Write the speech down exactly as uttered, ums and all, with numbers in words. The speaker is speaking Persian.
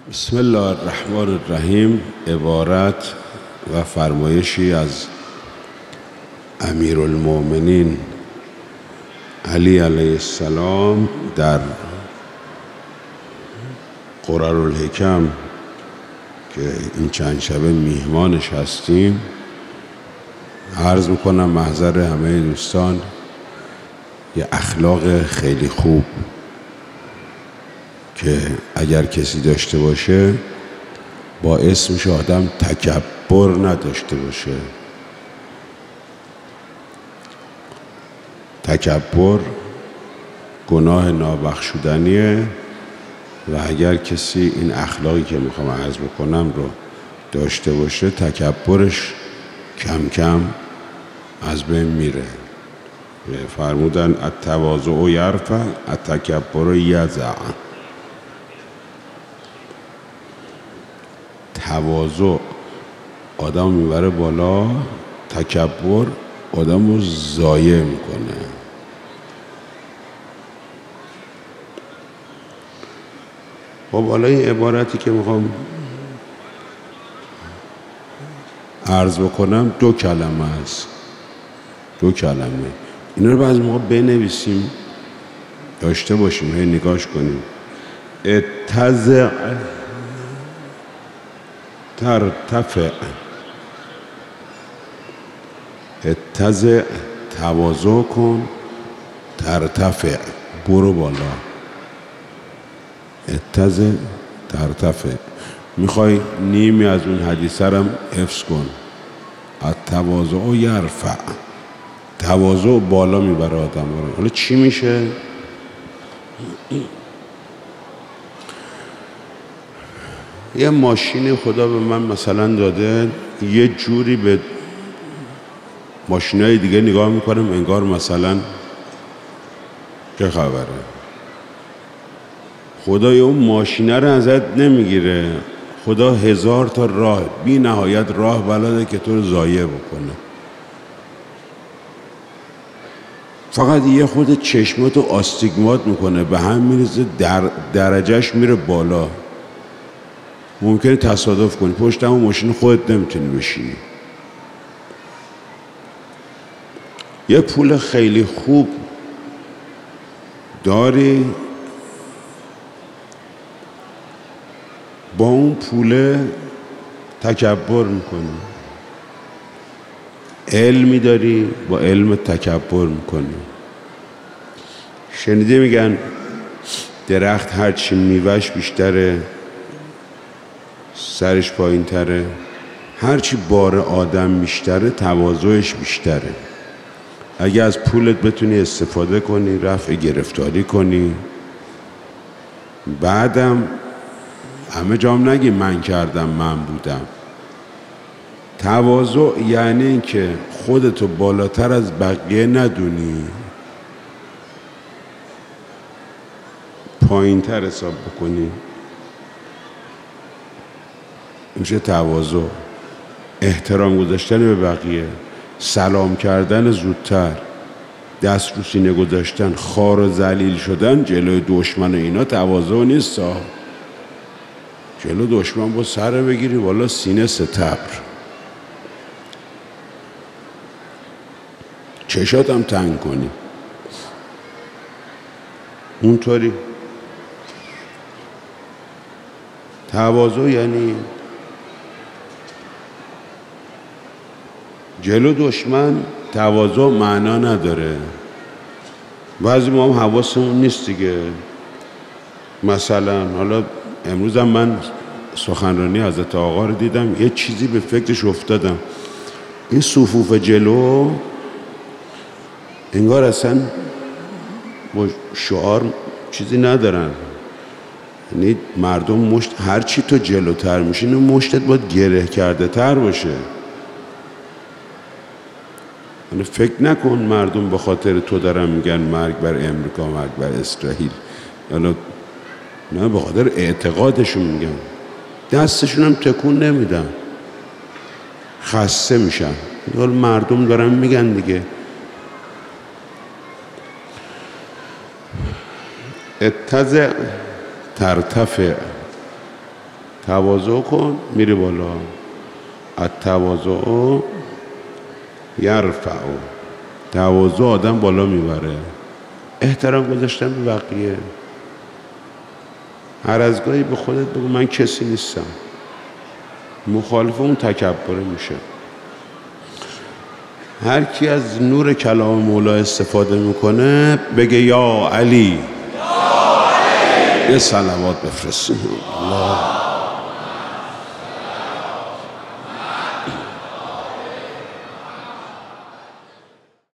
بسم الله الرحمن الرحیم. عبارت و فرمایشی از امیرالمؤمنین علی علیه السلام در قرارالحکم که این چند شبه میهمانش هستیم عرض میکنم محضر همه دوستان. یه اخلاق خیلی خوب که اگر کسی داشته باشه باعث میشه آدم تکبر نداشته باشه. تکبر گناه نابخشودنیه و اگر کسی این اخلاقی که میخوام عرض بکنم رو داشته باشه تکبرش کم کم از بین میره. فرمودن التواضع یرفع التکبر یضع. تواضع آدم میبره بالا، تکبر آدم رو ضایع میکنه. خب حالا این عبارتی که میخوام عرض بکنم دو کلمه است. دو کلمه اینا رو بعضی موقع بنویسیم داشته باشیم، هی نگاش کنیم. اتضع ترتفع. اتضع تواضع کن، ترتفع برو بالا. اتضع ترتفع. میخوای نیمی از اون حدیثه رو حفظ کن. التواضع یرفع. تواضع بالا میبره آدم رو. حالا چی میشه؟ یه ماشین خدا به من مثلا داده، یه جوری به ماشینای دیگه نگاه میکنم انگار مثلا چه خبره. خدا اون ماشینه رو ازت نمیگیره. خدا هزار تا راه بی نهایت راه بلده که تو رو ضایع بکنه. فقط یه خود چشماتو آستیگمات میکنه، به هم میرسه، در درجهش میره بالا. ممکنه تصادف کنی پشت همون ماشین خودت نمیتونی بشینی. یه پول خیلی خوب داری، با اون پول تکبر میکنی. علمی داری، با علم تکبر میکنی. شنیده میگن درخت هرچی میوهش بیشتره سرش پایین تره، هرچی بار آدم بیشتره تواضعش بیشتره. اگه از پولت بتونی استفاده کنی، رفع گرفتاری کنی، بعدم همه جام نگی من کردم من بودم. تواضع یعنی این که خودتو بالاتر از بقیه ندونی، پایین تر حساب بکنی. میشه تواضع. احترام گذاشتن به بقیه، سلام کردن زودتر، دست رو سینه گذاشتن، خار و ذلیل شدن جلوی دشمن، اینا تواضع نیست. جلو دشمن با سر بگیری والا سینه ستبر، چشات هم تنگ کنی اونطوری. تواضع یعنی جلو دشمن تواضع معنا نداره. بعضی ما هم حواسمون نیست دیگه. مثلا حالا امروز هم من سخنرانی حضرت آقا رو دیدم، یه چیزی به فکرش افتادم. این صفوف جلو انگار اصلا با شعار چیزی ندارن. یعنی مردم مشت هرچی تو جلوتر میشین مشتت باید گره کرده تر باشه. یعنی فکر نکن مردم به خاطر تو دارن میگن مرگ بر امریکا، مرگ بر اسرائیل. یعنی نه، به خاطر اعتقادشون میگن. دستشون هم تکون نمیدن، خسته میشن. حالا مردم دارن میگن دیگه. اتضع ترتفع. تواضع کن میری بالا. التواضع یرفع، تواضع آدم بالا میبره. احترام گذاشتن به بقیه، هر از گاهی به خودت بگو من کسی نیستم. مخالف اون تکبره میشه. هر کی از نور کلام مولا استفاده میکنه بگه یا علی، یا علی. یه صلوات بفرستیم. الله